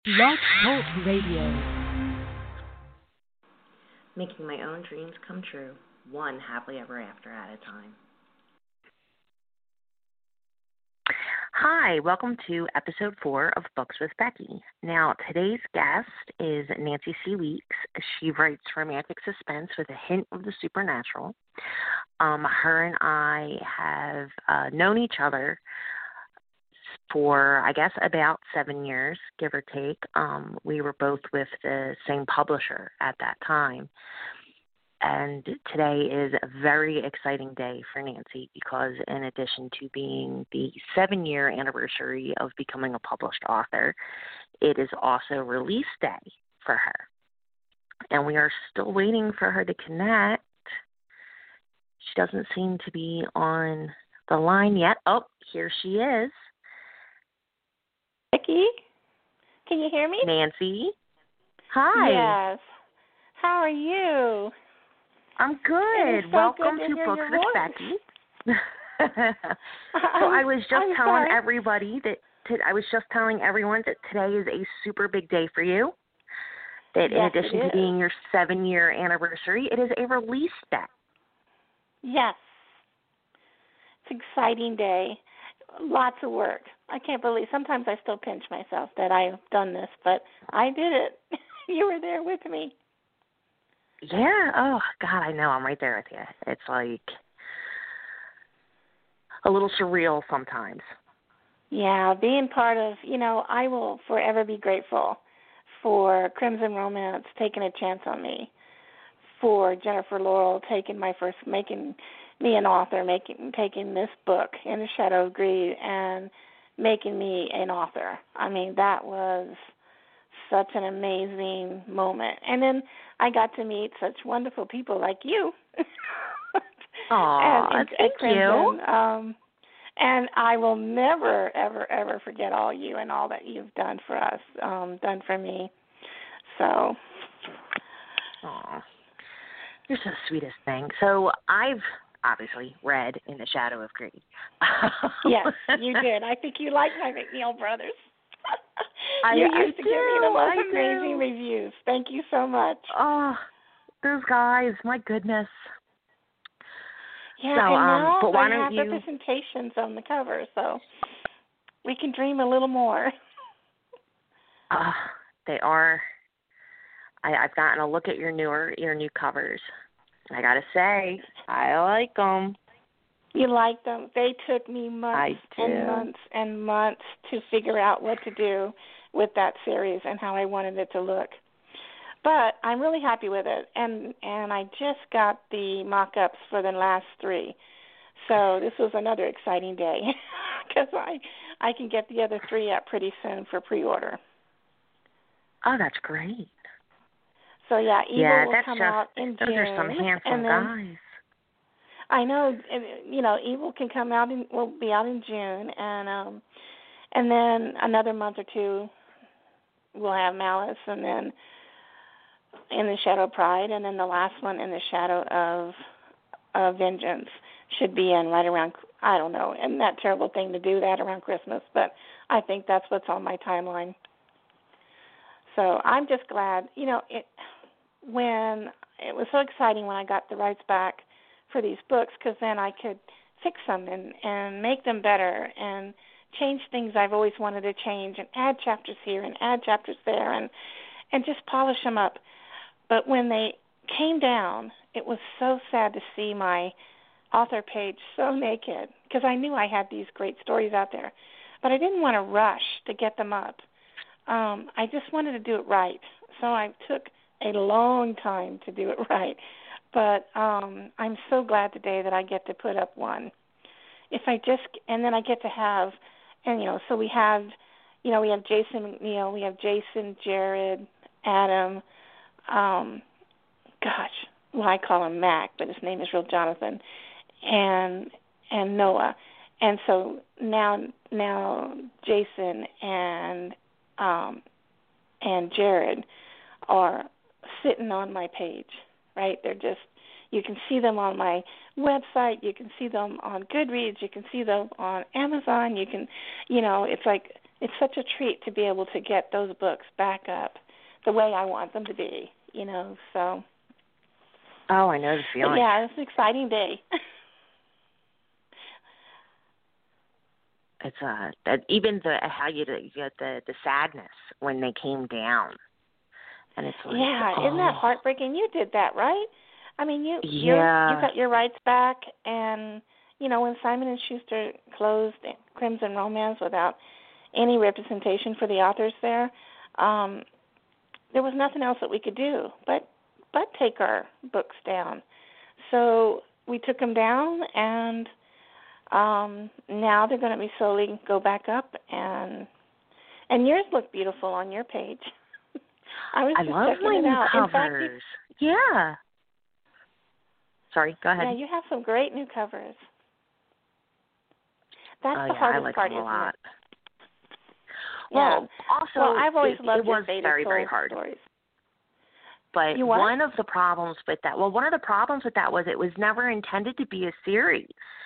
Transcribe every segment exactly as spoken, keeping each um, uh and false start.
Blog Talk Radio. Making my own dreams come true, one happily ever after at a time. Hi, welcome to episode four of Books with Becky. Now, today's guest is Nancy C. Weeks. She writes romantic suspense with a hint of the supernatural. Um, her and I have uh, known each other for, I guess, about seven years, give or take. Um, we were both with the same publisher at that time. And today is a very exciting day for Nancy because in addition to being the seven-year anniversary of becoming a published author, it is also release day for her. And we are still waiting for her to connect. She doesn't seem to be on the line yet. Oh, here she is. Becky, can you hear me? Nancy. Hi. Yes. How are you? I'm good. So Welcome good to, to Books with Becky. so I'm, I was just I'm telling sorry. everybody that to, I was just telling everyone that today is a super big day for you. That in Yes, addition it to is. being your seven-year anniversary, it is a release day. Yes. It's an exciting day. Lots of work. I can't believe. Sometimes I still pinch myself that I've done this, but I did it. You were there with me. Yeah. Oh, God, I know. I'm right there with you. It's like a little surreal sometimes. Yeah, being part of, you know, I will forever be grateful for Crimson Romance taking a chance on me, for Jennifer Laurel taking my first, making me an author, making taking this book, In the Shadow of Greed, and making me an author. I mean, that was such an amazing moment. And then I got to meet such wonderful people like you. Aw, and, and, thank at Crimson. you. Um, and I will never, ever, ever forget all you and all that you've done for us, um, done for me. So. Aw, you're so sweetest thing. So I've obviously read In the Shadow of Greed. Yes, you did. I think you like my McNeil brothers. I, you I used to do, give me the most I amazing do. reviews. Thank you so much. Oh, those guys, my goodness. Yeah, so, and um, now but why I don't have you? representations on the cover, so we can dream a little more. Uh, they are. I, I've gotten a look at your newer, your new covers. I gotta say, I like them. You like them. They took me months I and do. months and months to figure out what to do with that series and how I wanted it to look. But I'm really happy with it, and and I just got the mock-ups for the last three. So this was another exciting day because I, I can get the other three up pretty soon for pre-order. Oh, that's great. So, yeah, Evil yeah, will that's come just, out in those June. are some handsome and then, guys. I know, you know, Evil can come out in, will be out in June, and um, and then another month or two we'll have Malice, and then In the Shadow of Pride, and then the last one, In the Shadow of, of Vengeance, should be in right around, I don't know, and that terrible thing to do that around Christmas, but I think that's what's on my timeline. So I'm just glad, you know, it when it was so exciting when I got the rights back for these books, because then I could fix them and, and make them better and change things I've always wanted to change and add chapters here and add chapters there and, and just polish them up. But when they came down, it was so sad to see my author page so naked, because I knew I had these great stories out there. But I didn't want to rush to get them up. Um, I just wanted to do it right. So I took a long time to do it right. But um, I'm so glad today that I get to put up one. If I just, and then I get to have, and, you know, so we have, you know, we have Jason McNeil, we have Jason, Jared, Adam, um, gosh, well, I call him Mac, but his name is real Jonathan, and and Noah. And so now, now Jason and um, and Jared are sitting on my page, right? They're just, you can see them on my website, you can see them on Goodreads, you can see them on Amazon, you can, you know, it's like it's such a treat to be able to get those books back up the way I want them to be, you know, so. Oh, I know the feeling. Yeah, it's an exciting day. It's uh, that even the how you get the the sadness when they came down, and it's like, yeah, oh. isn't that heartbreaking? You did that, right? I mean, you yeah. you got your rights back, and you know when Simon and Schuster closed Crimson Romance without any representation for the authors there, um, there was nothing else that we could do but but take our books down. So we took them down, and um, now they're going to be slowly go back up, and and yours look beautiful on your page. I was I just love checking my it new out. covers. In fact, yeah. Sorry, go ahead. yeah, you have some great new covers. That's oh, the yeah, hardest I like part, them a isn't lot. it? Well, yeah. also, well, I've always it, loved it your was Veda very, Soul very hard. stories. But You what? one of the problems with that, well, one of the problems with that was it was never intended to be a series.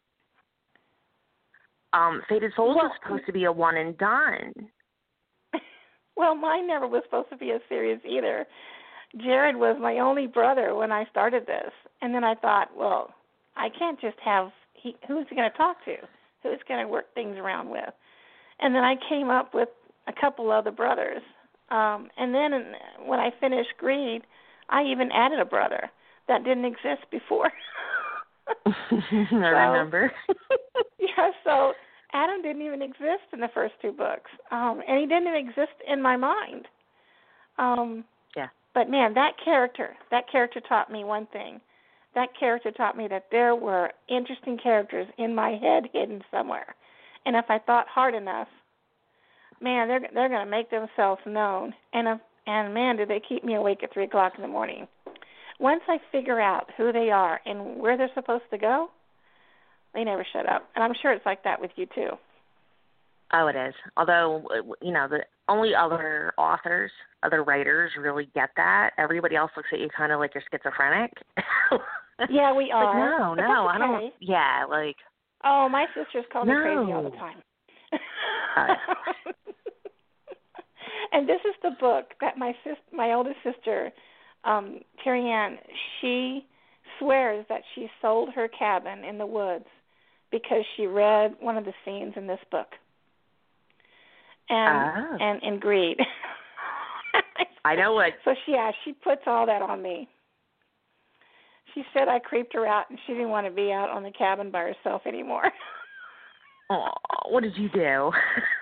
Um, Fated Souls well, was supposed to be a one and done. Well, mine never was supposed to be a series either. Jared was my only brother when I started this, and then I thought, well, I can't just have he, who's he going to talk to? Who's going to work things around with? And then I came up with a couple other brothers. Um, and then when I finished Greed, I even added a brother that didn't exist before. I so, remember. yeah, so Adam didn't even exist in the first two books, um, and he didn't even exist in my mind. Um, yeah. But, man, that character, that character taught me one thing. That character taught me that there were interesting characters in my head hidden somewhere. And if I thought hard enough, man, they're they're going to make themselves known. And if, and man, did they keep me awake at three o'clock in the morning. Once I figure out who they are and where they're supposed to go, they never shut up. And I'm sure it's like that with you too. Oh, it is. Although, you know, the only other authors, other writers really get that. Everybody else looks at you kind of like you're schizophrenic. Yeah, we are. Like, no, but no, that's okay. I don't. Yeah, like. Oh, my sisters call me no. crazy all the time. Oh, yeah. And this is the book that my sis, my oldest sister, um, Terry Ann, she swears that she sold her cabin in the woods because she read one of the scenes in this book. And oh. and in Greed. I know what. So she, yeah, she puts all that on me. She said I creeped her out, and she didn't want to be out on the cabin by herself anymore. Oh, what did you do?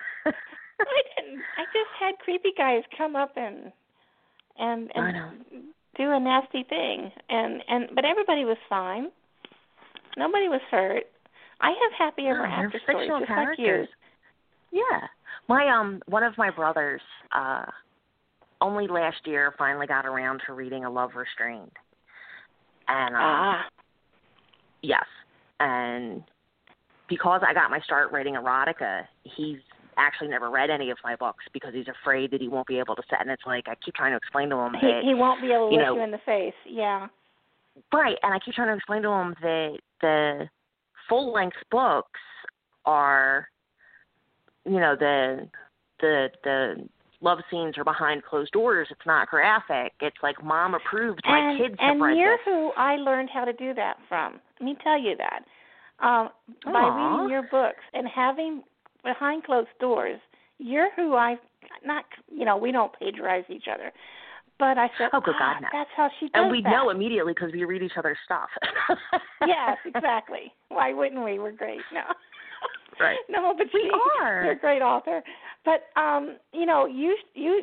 I didn't. I just had creepy guys come up and and and do a nasty thing, and and but everybody was fine. Nobody was hurt. I have happy ever no, after they're stories, fictional just characters. like you. Yeah, my um, one of my brothers, uh, only last year finally got around to reading A Love Restrained, and um, Ah. yes, and because I got my start writing erotica, he's actually never read any of my books because he's afraid that he won't be able to set. And it's like I keep trying to explain to him He that he won't be able to you look know, you in the face. Yeah. right, and I keep trying to explain to him that the full length books are, you know, the the the love scenes are behind closed doors. It's not graphic. It's like mom approved. My and, kids have and read you're this. who I learned how to do that from. Let me tell you that. Um, by Aww. reading your books and having behind closed doors, you're who I not you know we don't plagiarize each other, but I said, oh, good ah, God, no. that's how she does And we that. know immediately because we read each other's stuff. Yes, exactly. Why wouldn't we? We're great. No, right? No, but we she, are. You're a great author. But um, you know, you you,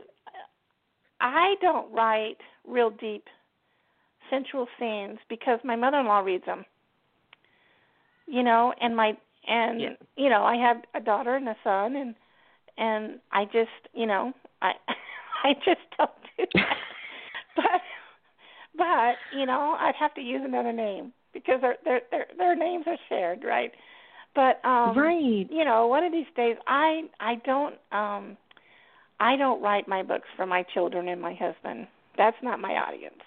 I don't write real deep, sensual scenes because my mother-in-law reads them. You know, and my and yeah. you know, I have a daughter and a son, and and I just you know, I I just don't do that. but but you know, I'd have to use another name because their their their their names are shared, right? But um, right. you know, one of these days, I I don't um, I don't write my books for my children and my husband. That's not my audience.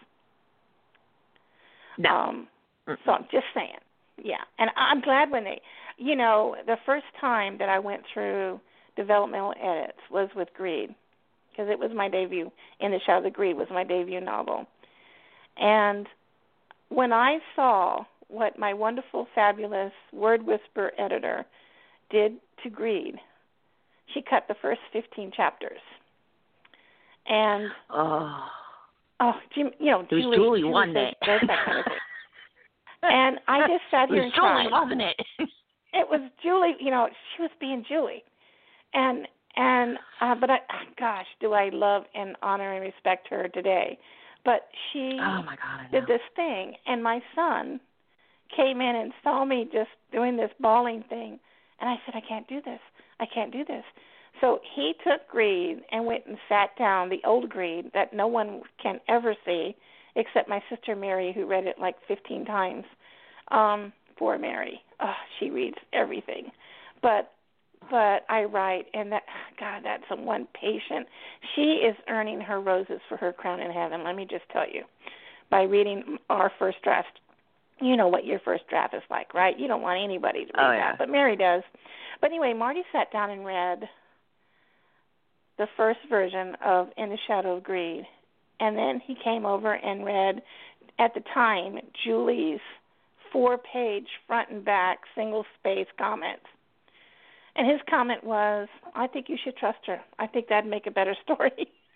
No. Um, so I'm just saying. Yeah, and I'm glad when they, you know, the first time that I went through developmental edits was with Greed, because it was my debut. In the Shadow of Greed was my debut novel. And when I saw what my wonderful, fabulous Word Whisperer editor did to Greed, she cut the first fifteen chapters. And, oh, oh you, you know, it was Julie, Julie, Julie wasn't does, it? does that kind of thing. And I just sat here it was and Julie, cried. wasn't it? It was Julie, you know, she was being Julie. And, and uh, but, I, gosh, do I love and honor and respect her today. But she oh my God, I did know. this thing, and my son came in and saw me just doing this bawling thing, and I said, I can't do this. I can't do this. So he took Greed and went and sat down, the old Greed that no one can ever see except my sister Mary, who read it like fifteen times. Um, poor Mary. Oh, she reads everything. But but I write, and that, God, that's a one patient. She is earning her roses for her crown in heaven, let me just tell you, by reading our first draft. You know what your first draft is like, right? You don't want anybody to read oh, yeah. that, but Mary does. But anyway, Marty sat down and read the first version of In the Shadow of Greed, and then he came over and read, at the time, Julie's four-page front and back single-space comments. And his comment was, I think you should trust her. I think that'd make a better story.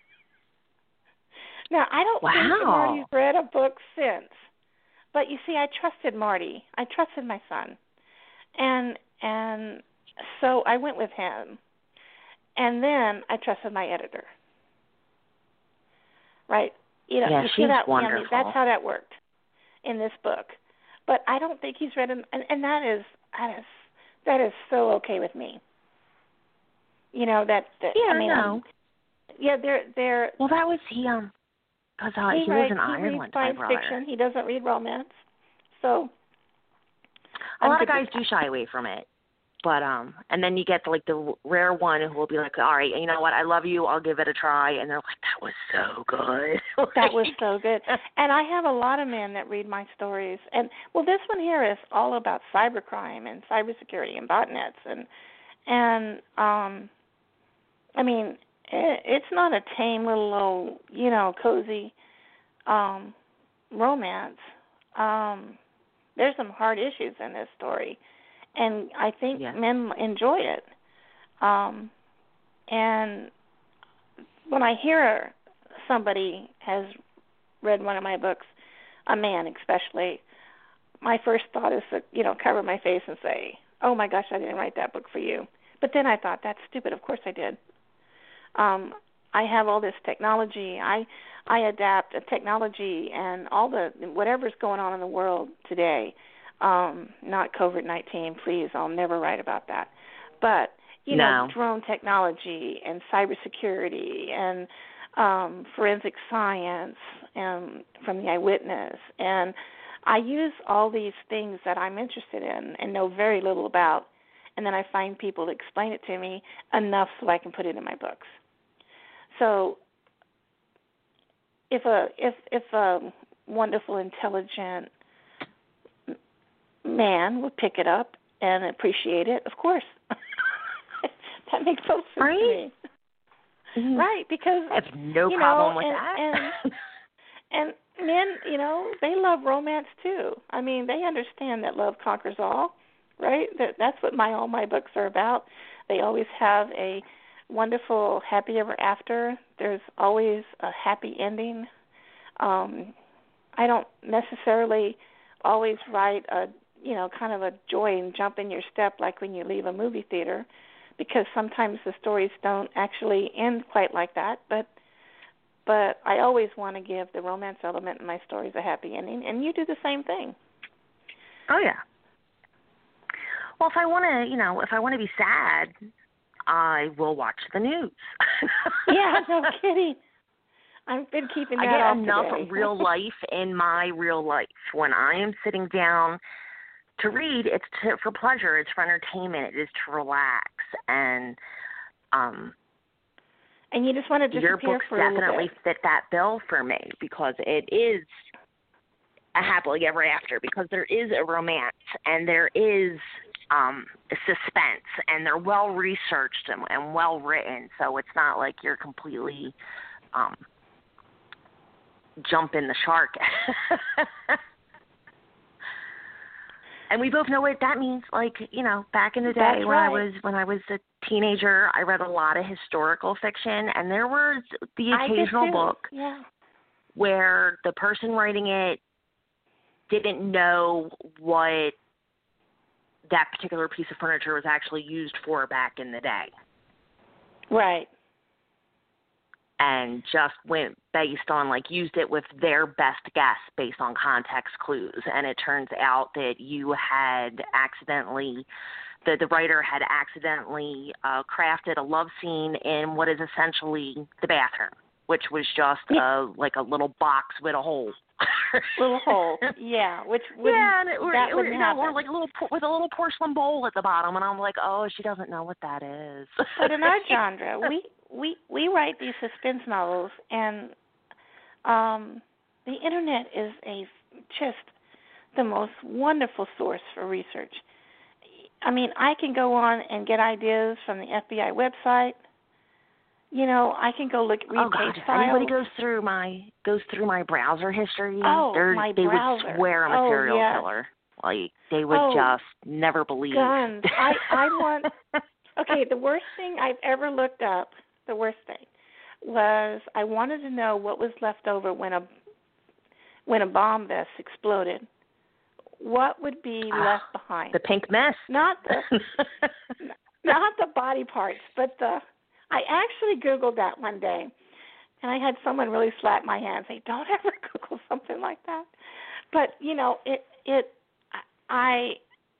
Now, I don't wow. think Marty's read a book since. But you see, I trusted Marty. I trusted my son. And and so I went with him. And then I trusted my editor. Right? You know, yeah, you she's see that, wonderful. I mean, that's how that worked in this book. But I don't think he's read an, and, and that is that is that is so okay with me. You know that. that yeah, I mean, no. um, yeah, they're they're. Well, that was he. Um, because uh, he, he writes, lives in he Ireland. reads My science brother. fiction. He doesn't read romance, so. A I'm lot of good guys with do shy away from it, but um, and then you get the, like the rare one who will be like, all right, you know what, I love you, I'll give it a try, and they're like, that was so good. That was so good. And I have a lot of men that read my stories, and well, this one here is all about cybercrime and cybersecurity and botnets, and and um, I mean, it, it's not a tame little old, you know, cozy um, romance. Um, there's some hard issues in this story, and I think yeah. men enjoy it. Um, and when I hear somebody has read one of my books, a man especially, my first thought is to, you know, cover my face and say, oh my gosh, I didn't write that book for you. But then I thought, that's stupid. Of course I did. Um, I have all this technology. I I adapt a technology and all the whatever's going on in the world today. Um, not COVID nineteen, please. I'll never write about that. But you no. know, drone technology and cybersecurity and um, forensic science and from the Eyewitness, and I use all these things that I'm interested in and know very little about, and then I find people to explain it to me enough so I can put it in my books. So if a if if a wonderful, intelligent man would pick it up and appreciate it, of course, that makes total sense right? to me. Mm-hmm. Right, because I have no you problem know, with and, that. and, and men, you know, they love romance too. I mean, they understand that love conquers all, right? That that's what my all my books are about. They always have a wonderful happy ever after. There's always a happy ending. Um, I don't necessarily always write a, you know, kind of a joy and jump in your step like when you leave a movie theater, because sometimes the stories don't actually end quite like that. But but I always want to give the romance element in my stories a happy ending, and you do the same thing. Oh yeah. Well, if I want to, you know, if I want to be sad, I will watch the news. Yeah, no kidding. I've been keeping that I get off enough today. real life in my real life. When I am sitting down to read, it's to, for pleasure. It's for entertainment. It is to relax. And um, and you just want to disappear your books for a definitely little bit. fit that bill for me, because it is a happily ever after, because there is a romance and there is um, suspense, and they're well researched and, and well written. So it's not like you're completely um, jumping the shark. And we both know what that means. Like, you know, back in the day That's when right. I was when I was a teenager, I read a lot of historical fiction, and there was the I did occasional too. book Yeah. where the person writing it didn't know what that particular piece of furniture was actually used for back in the day, Right. and just went based on, like, used it with their best guess based on context clues. And it turns out that you had accidentally, the, the writer had accidentally uh, crafted a love scene in what is essentially the bathroom, which was just Yeah. a, like a little box with a hole. Little hole. Yeah. Which wouldn't, yeah, and it, or, that or, wouldn't you know, happen. or like a little por- with a little porcelain bowl at the bottom, and I'm like, oh, she doesn't know what that is. But in our genre, we, we, we write these suspense novels, and um, the internet is a just the most wonderful source for research. I mean, I can go on and get ideas from the F B I website. You know, I can go look read oh God! page If files. anybody goes through my goes through my browser history, Oh, they're, my they browser. would swear I'm a Oh, serial yes. killer. Like they would Oh, just never believe. Guns. I I want. Okay, the worst thing I've ever looked up, the worst thing, was I wanted to know what was left over when a when a bomb vest exploded. What would be Ah, left behind? The pink mess. Not the not the body parts, but the. I actually Googled that one day, and I had someone really slap my hand and say, "Don't ever Google something like that." But you know, it it I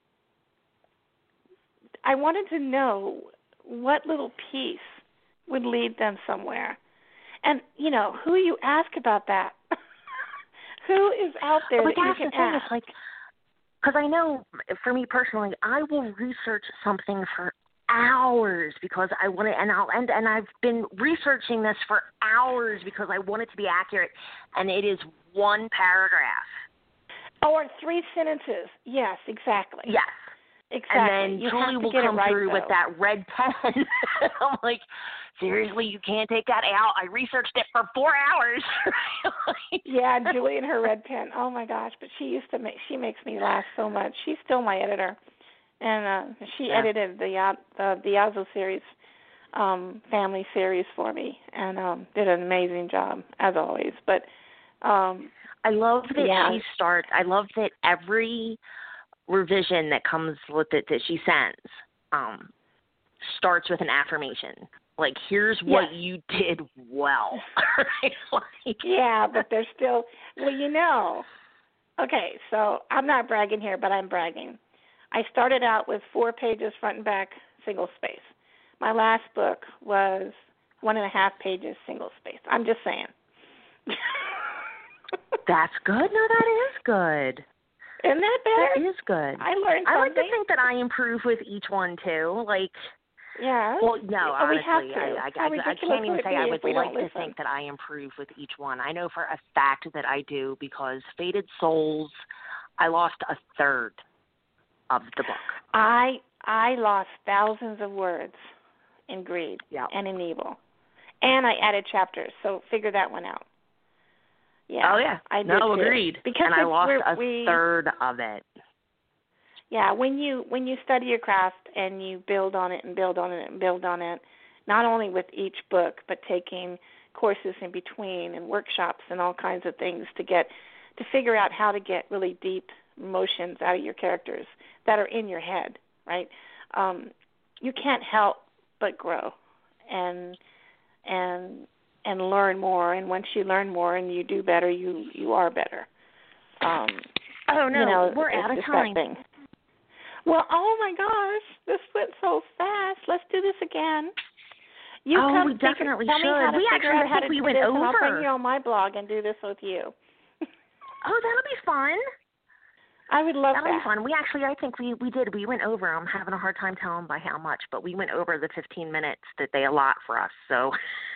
I wanted to know what little piece would lead them somewhere, and you know, who you ask about that? Who is out there But that you that's can the thing. ask? It's like, because I know, for me personally, I will research something for hours because I want to, and I'll and and I've been researching this for hours because I want it to be accurate, and it is one paragraph. Or three sentences. Yes, exactly. Yes. Exactly. And then you Julie have to will get come it right, through though. with that red pen. I'm like, seriously, you can't take that out. I researched it for four hours. Yeah, Julie and her red pen. Oh my gosh! But she used to make. She makes me laugh so much. She's still my editor, and uh, she Yeah. edited the uh, the the Yazo series, um, family series for me, and um, did an amazing job as always. But um, I love that yeah. she starts. I love that every revision that comes with it that she sends um, starts with an affirmation. Like, here's what Yes. you did well. Like, Yeah, but they're still. Well, you know. Okay, so I'm not bragging here, but I'm bragging. I started out with four pages front and back, single space. My last book was one and a half pages, single space. I'm just saying. that's good. No, that is good. Isn't that better? That is good. I learned I something. like to think that I improve with each one too. Like, Yeah. well, no, Oh, we have honestly, to. I, I, How I, I ridiculous can't even would it say be I if would we like don't to listen? think that I improve with each one. I know for a fact that I do because Fated Souls, I lost a third of the book. I I lost thousands of words in Greed Yeah. and in Evil, and I added chapters. So figure that one out. Yeah. Oh yeah. I did no, too. agreed. Because and I it's lost where a we, third of it. Yeah, when you when you study your craft and you build on it and build on it and build on it, not only with each book, but taking courses in between and workshops and all kinds of things to get to figure out how to get really deep emotions out of your characters that are in your head, right? Um, you can't help but grow and and and learn more. And once you learn more and you do better, you you are better. Um, Oh no, you know, we're it's out of just time. that thing. Well, oh my gosh, this went so fast. Let's do this again. You Oh, come we figure, definitely tell me should. how to We figure actually out how think to we do went this, over. and I'll bring you on my blog and do this with you. Oh, that'll be fun. I would love That'll that. be fun. We actually, I think we we did. We went over. I'm having a hard time telling by how much, but we went over the fifteen minutes that they allot for us. So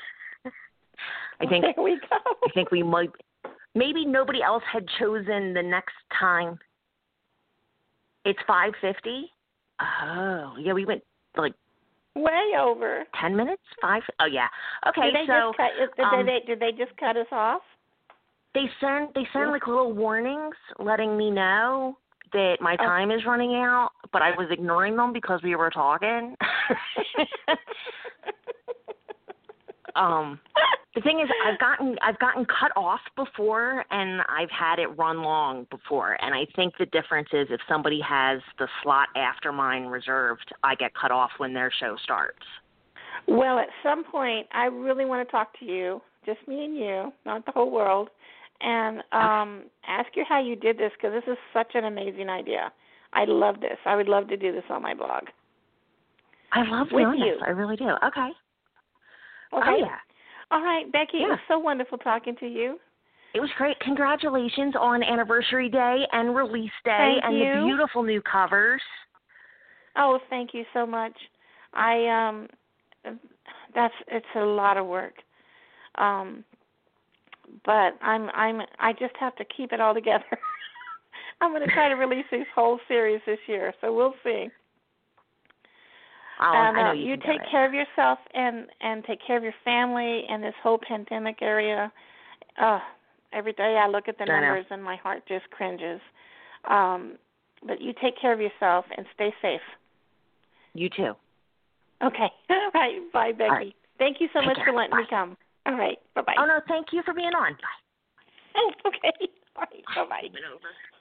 I think There we go. I think we might. Maybe nobody else had chosen the next time. It's five fifty. Oh, yeah, we went like way over. ten minutes, five. Oh, yeah. Okay, did they so just cut, did, um, they, did they just cut us off? They send they send like little warnings letting me know that my Oh. time is running out, but I was ignoring them because we were talking. um, the thing is, I've gotten I've gotten cut off before, and I've had it run long before. And I think the difference is if somebody has the slot after mine reserved, I get cut off when their show starts. Well, at some point, I really want to talk to you, just me and you, not the whole world, and um, ask you how you did this, because this is such an amazing idea. I love this. I would love to do this on my blog. I love With doing you. this. I really do. Okay. Okay. Oh, yeah. All right, Becky, Yeah. it was so wonderful talking to you. It was great. Congratulations on Anniversary Day and Release Day Thank and you. the beautiful new covers. Oh, thank you so much. I um, that's it's a lot of work. Um, but I'm I'm I just have to keep it all together. I'm going to try to release this whole series this year, so we'll see. Oh, and I know uh, you, you can take do it. care of yourself and and take care of your family in this whole pandemic area. Uh, every day I look at the I know. numbers and my heart just cringes. Um, but you take care of yourself and stay safe. You too. Okay. All right. Bye, Becky. Right. Thank you so Take much care. for letting Bye. me come. All right. Bye-bye. Oh, no, thank you for being on. Bye. Oh, okay. All right. Bye-bye. Been over.